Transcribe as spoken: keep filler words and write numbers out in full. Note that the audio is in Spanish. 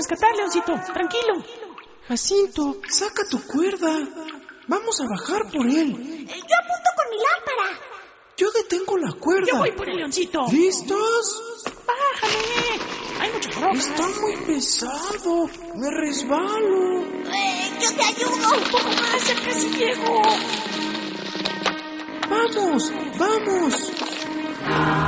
rescatar, Leoncito. Tranquilo. Jacinto, saca tu cuerda. Vamos a bajar por él. Yo apunto con mi lámpara. Yo detengo la cuerda. Yo voy por el Leoncito. ¿Listos? Bájale. Hay muchas rocas. Está muy pesado. Me resbalo. Eh, yo te ayudo. Un poco más, ya casi llego. ¡Vamos! ¡Vamos!